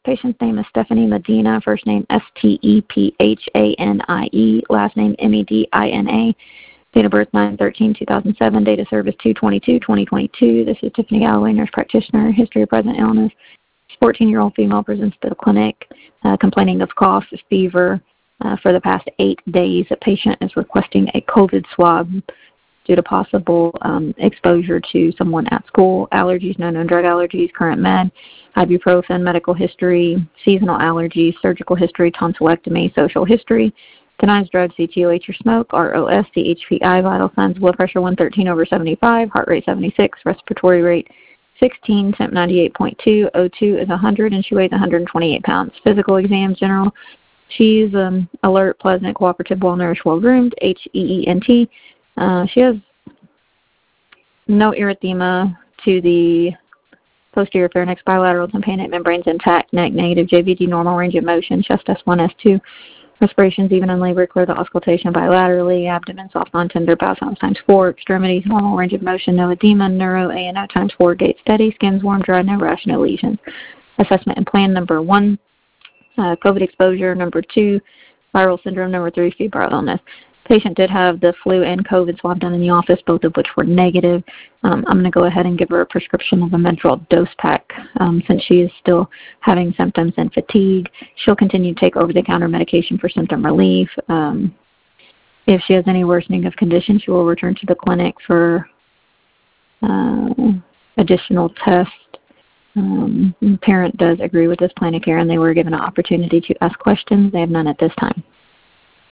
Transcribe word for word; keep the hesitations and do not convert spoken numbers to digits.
Patient's name is Stephanie Medina, first name S T E P H A N I E, last name M E D I N A. Date of birth nine thirteen two thousand seven, date of service two twenty-two twenty twenty-two. This is Tiffany Galloway, nurse practitioner. History of present illness. fourteen-year-old female presents to the clinic uh, complaining of cough, fever uh, for the past eight days. The patient is requesting a COVID swab due to possible um, exposure to someone at school. Allergies, no known drug allergies, current med, ibuprofen, medical history, seasonal allergies, surgical history, tonsillectomy, social history. Denies drugs, C T O H or smoke, R O S, C H P I, vital signs, blood pressure one thirteen over seventy-five, heart rate seventy-six, respiratory rate sixteen, temp ninety-eight point two, O two is one hundred, and she weighs one hundred twenty-eight pounds. Physical exam, general. She's um, alert, pleasant, cooperative, well-nourished, well-groomed, H E E N T. Uh, she has no erythema to the posterior pharynx, bilateral tympanic membranes intact, neck negative, J V G normal, range of motion, chest S one, S two. Respirations even in labor, clear the auscultation bilaterally, abdomen soft, non-tender, bowel sounds times four, extremities normal, range of motion, no edema, neuro, A and O times four, gait steady, skin's warm, dry, no rash, no lesions. Assessment and plan number one, uh, COVID exposure, number two, viral syndrome, number three, febrile illness. Patient did have the flu and COVID swab done in the office, both of which were negative. Um, I'm going to go ahead and give her a prescription of a Medrol dose pack um, since she is still having symptoms and fatigue. She'll continue to take over-the-counter medication for symptom relief. Um, if she has any worsening of condition, she will return to the clinic for uh, additional tests. Um, the parent does agree with this plan of care, and they were given an opportunity to ask questions. They have none at this time.